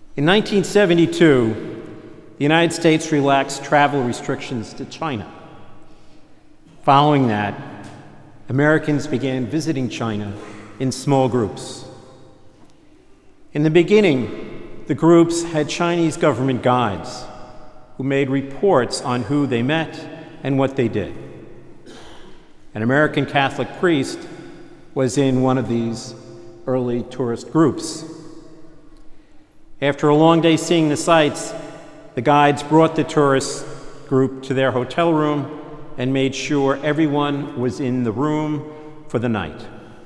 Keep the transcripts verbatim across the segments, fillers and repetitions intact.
In nineteen seventy-two, the United States relaxed travel restrictions to China. Following that, Americans began visiting China in small groups. In the beginning, the groups had Chinese government guides who made reports on who they met and what they did. An American Catholic priest was in one of these early tourist groups. After a long day seeing the sights, the guides brought the tourist group to their hotel room and made sure everyone was in the room for the night.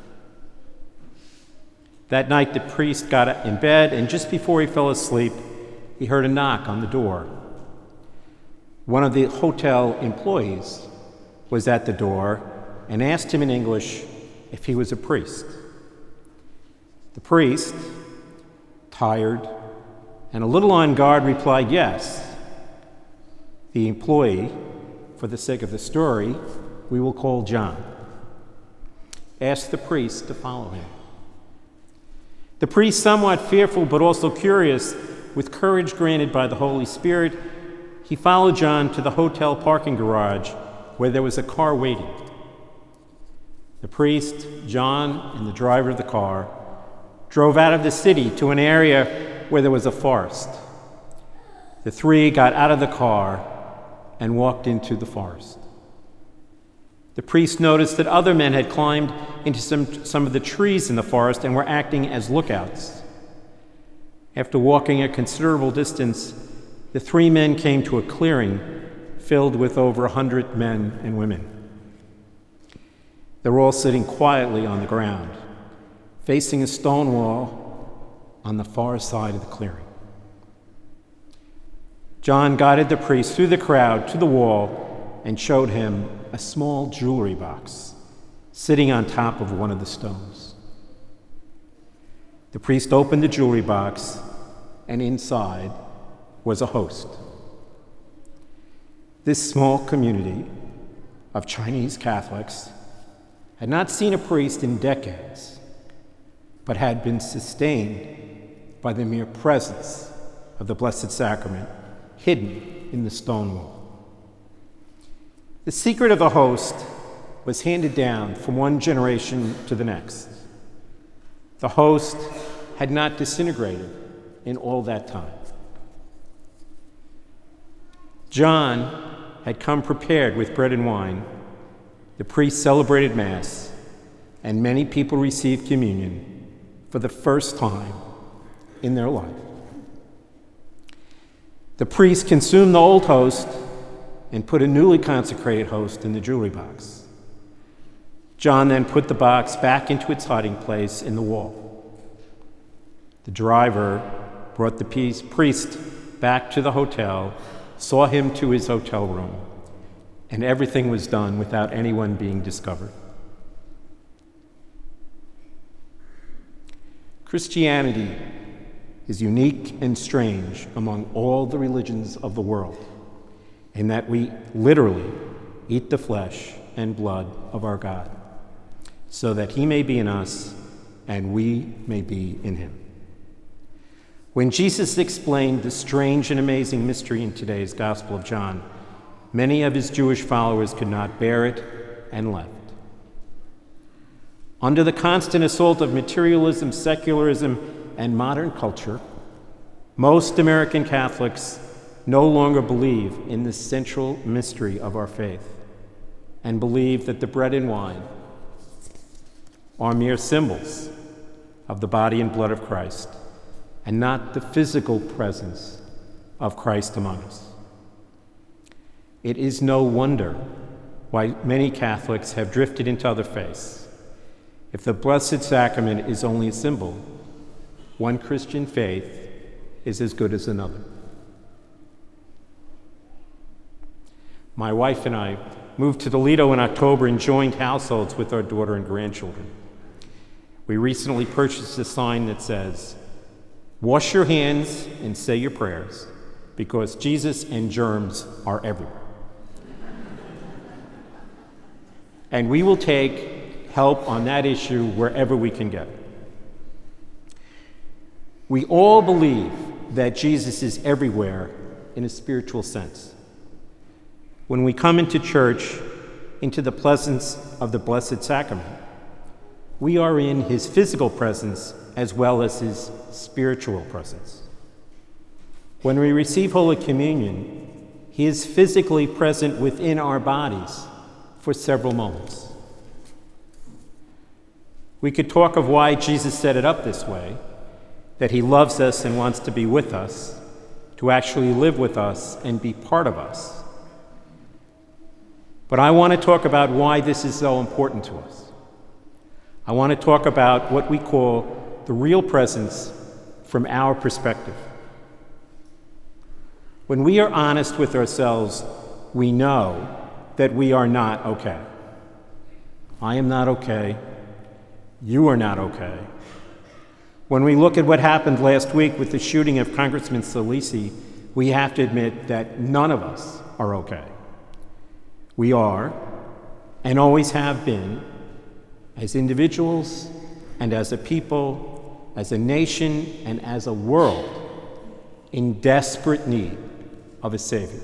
That night, the priest got in bed, and just before he fell asleep, he heard a knock on the door. One of the hotel employees was at the door and asked him in English if he was a priest. The priest, tired and a little on guard, replied yes. The employee, for the sake of the story, we will call John, asked the priest to follow him. The priest, somewhat fearful but also curious, with courage granted by the Holy Spirit, he followed John to the hotel parking garage where there was a car waiting. The priest, John, and the driver of the car drove out of the city to an area where there was a forest. The three got out of the car and walked into the forest. The priest noticed that other men had climbed into some, some of the trees in the forest and were acting as lookouts. After walking a considerable distance, the three men came to a clearing filled with over a hundred men and women. They were all sitting quietly on the ground, facing a stone wall on the far side of the clearing. John guided the priest through the crowd to the wall and showed him a small jewelry box sitting on top of one of the stones. The priest opened the jewelry box, and inside was a host. This small community of Chinese Catholics had not seen a priest in decades, but had been sustained by the mere presence of the Blessed Sacrament hidden in the stone wall. The secret of the host was handed down from one generation to the next. The host had not disintegrated in all that time. John had come prepared with bread and wine. The priest celebrated Mass, and many people received communion for the first time in their life. The priest consumed the old host and put a newly consecrated host in the jewelry box. John then put the box back into its hiding place in the wall. The driver brought the priest back to the hotel, saw him to his hotel room, and everything was done without anyone being discovered. Christianity is unique and strange among all the religions of the world, in that we literally eat the flesh and blood of our God, so that he may be in us and we may be in him. When Jesus explained the strange and amazing mystery in today's Gospel of John, many of his Jewish followers could not bear it and left. Under the constant assault of materialism, secularism, and modern culture, most American Catholics no longer believe in the central mystery of our faith and believe that the bread and wine are mere symbols of the body and blood of Christ and not the physical presence of Christ among us. It is no wonder why many Catholics have drifted into other faiths. If the Blessed Sacrament is only a symbol, one Christian faith is as good as another. My wife and I moved to Toledo in October and joined households with our daughter and grandchildren. We recently purchased a sign that says, "Wash your hands and say your prayers, because Jesus and germs are everywhere." And we will take help on that issue wherever we can get it. We all believe that Jesus is everywhere in a spiritual sense. When we come into church, into the presence of the Blessed Sacrament, we are in his physical presence as well as his spiritual presence. When we receive Holy Communion, he is physically present within our bodies for several moments. We could talk of why Jesus set it up this way, that he loves us and wants to be with us, to actually live with us and be part of us. But I want to talk about why this is so important to us. I want to talk about what we call the real presence from our perspective. When we are honest with ourselves, we know that we are not okay. I am not okay. You are not okay. When we look at what happened last week with the shooting of Congressman Scalise, we have to admit that none of us are okay. We are, and always have been, as individuals and as a people, as a nation and as a world, in desperate need of a Savior.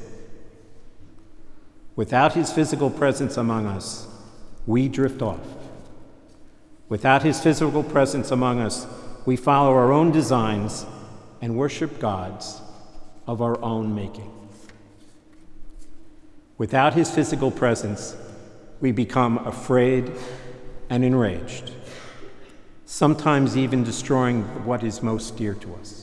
Without his physical presence among us, we drift off. Without his physical presence among us, we follow our own designs and worship gods of our own making. Without his physical presence, we become afraid and enraged, sometimes even destroying what is most dear to us.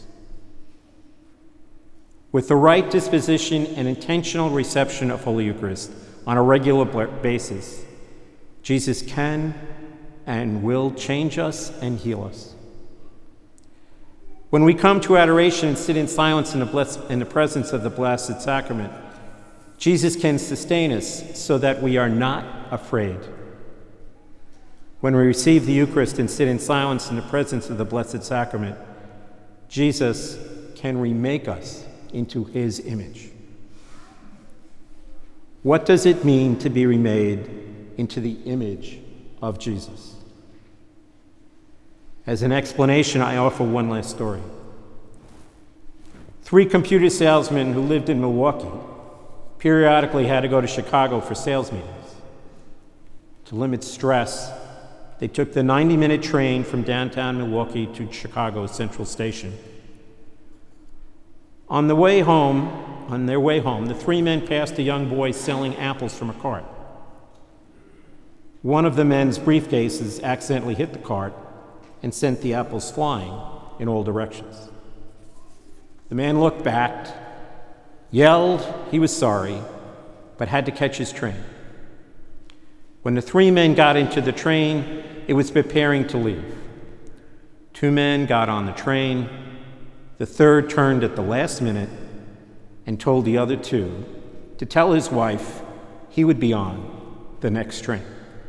With the right disposition and intentional reception of Holy Eucharist on a regular basis, Jesus can and will change us and heal us. When we come to adoration and sit in silence in the, bless- in the presence of the Blessed Sacrament, Jesus can sustain us so that we are not afraid. When we receive the Eucharist and sit in silence in the presence of the Blessed Sacrament, Jesus can remake us into his image. What does it mean to be remade into the image of Jesus? As an explanation, I offer one last story. Three computer salesmen who lived in Milwaukee periodically had to go to Chicago for sales meetings. To limit stress, they took the ninety-minute train from downtown Milwaukee to Chicago Central Station. On the way home, on their way home, the three men passed a young boy selling apples from a cart. One of the men's briefcases accidentally hit the cart and sent the apples flying in all directions. The man looked back, yelled he was sorry, but had to catch his train. When the three men got into the train, it was preparing to leave. Two men got on the train. The third turned at the last minute and told the other two to tell his wife he would be on the next train.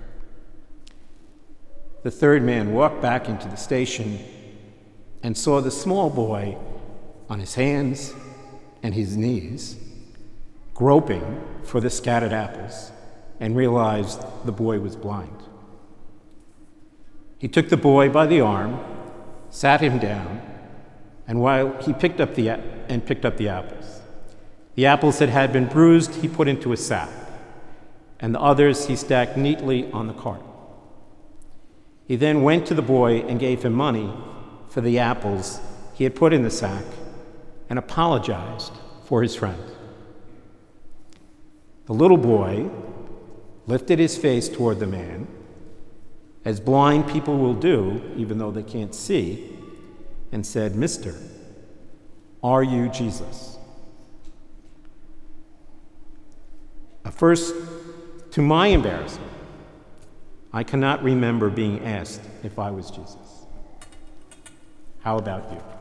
The third man walked back into the station and saw the small boy on his hands and his knees, groping for the scattered apples, and realized the boy was blind. He took the boy by the arm, sat him down, and while he picked up the and picked up the apples, the apples that had been bruised he put into a sack, and the others he stacked neatly on the cart. He then went to the boy and gave him money for the apples he had put in the sack and apologized for his friend. The little boy lifted his face toward the man, as blind people will do, even though they can't see, and said, "Mister, are you Jesus?" At first, to my embarrassment, I cannot remember being asked if I was Jesus. How about you?